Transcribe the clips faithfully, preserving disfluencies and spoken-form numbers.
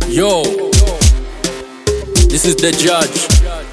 Yo, this is the judge.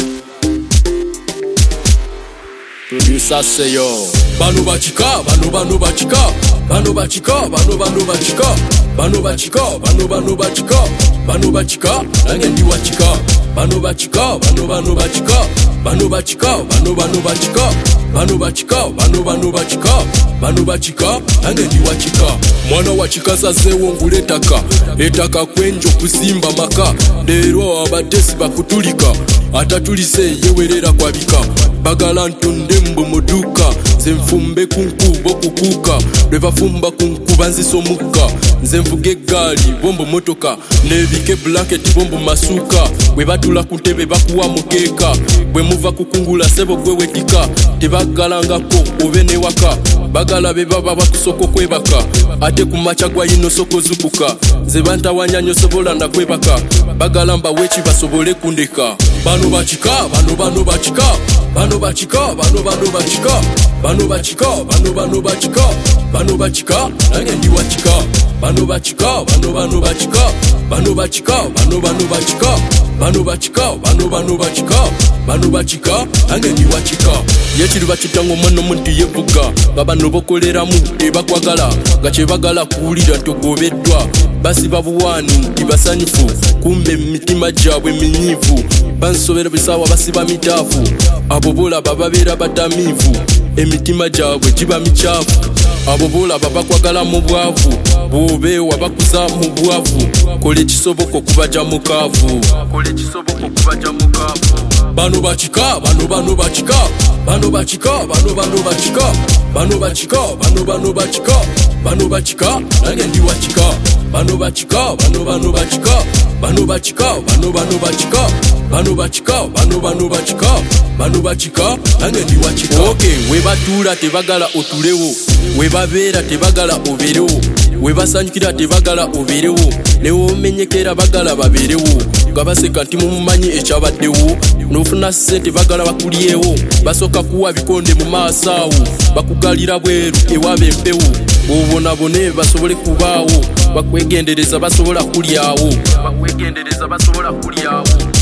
Producer say yo. Bano bachika, bano bano bachika, bano bachika, bano bano bachika, bano bachika, bano bano bachika, bano bachika, nange ndi wachika. Bano bachika, bano bano bachika, bano bachika, bano bano bachika, bano bachika, bano bano bachika, bano bachika, nange ndi wachika. Mwana wachika sazewo nguletaka, etaka kwenjo kuzimba maka, lero abadesi bakutulika, atatulise yewerera kwabika. Bagala ntunde mbu muduka, zenfumbe kunkubo kukuka, lwebafumba kunkuba nzisomuka, nzenvuge gali bombo motoka, nebike blanket bombo masuka, bwe batula ku ntebe bakuwa mukeka, bwe muva kukungula sebo gwe wetika, tebagalangako obe ne waka, bagala be baba bakusoko kwebaka, ate ku macha gwa yino soko zukuka, ze bantawanya nyo sobola na kwebaka, bagala mba wechi basobole kundeka. Bano bachika, bano bano bachika, bano bachika, bano bano bachika, bano bachika, bano bano bachika, bano bachika, nange ndi wachika. Bano bachika, bano bano bachika, bano bachika, bano bano bachika, bano bachika, bano bano bachika, bano bachika, nange ndi wachika. Yekiri bakitango mwana muntu yevuga, babano bokoleramu tebakwagala, gache bagala kuwulira ntogobeddwa, basi babuwani tibasanyufu, kumbe mitima gyabwe minyivu, bansobera bisawa basiba mitaafu, abo bolaba babeera batamiivu, emitima gyabwe giba mikyaafu, abo bolaba bakwagala mu bwavu, bw'obeewa bakuza mu bwavu, kola ekisoboka okubaja mu kaavu, kola ekisoboka okubaja mu kaavu. Bano bachika, bano bano bachika, bano bachika, bano bano bachika, bano bachika, bano bano bachika, bano bachika, nange ndi wachika. Bano bachika, bano bano bachika, bano bachika, bano bano bachika, bano bachika, bano bano bachika, bano bachika, nange ndi wachika. Okay, we batula tebagala otulewo, we babeera tebagala oberewo, we basanyukira tebagala oberewo, lewo menyekera bagala baberewo, gabaseka nti mumumanyi ekyabaddewo, nofuna ssente bagala bakulyewo, basoka kuwa bikonde mu maaso awo, bakugalira bweru ewaba empewo, obonabone basobole kubaawo, bakwegendereza basobola kulyawo, bakwegendereza basobola kulyawo.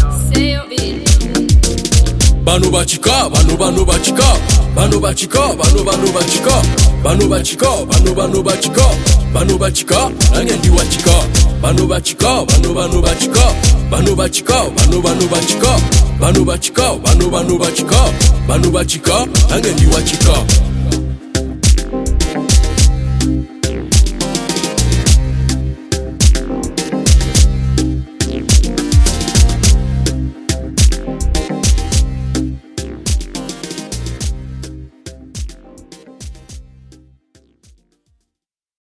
Bano bachika, bano bano bachika, bano bachika, bano bano bachika, bano bachika, bano bano bachika, bano bachika, nange ndi wachika. Bano bachika, bano bano bachika, bano bachika, bano bano bachika, bano bachika, bano bano bachika, bano bachika, nange ndi wachika.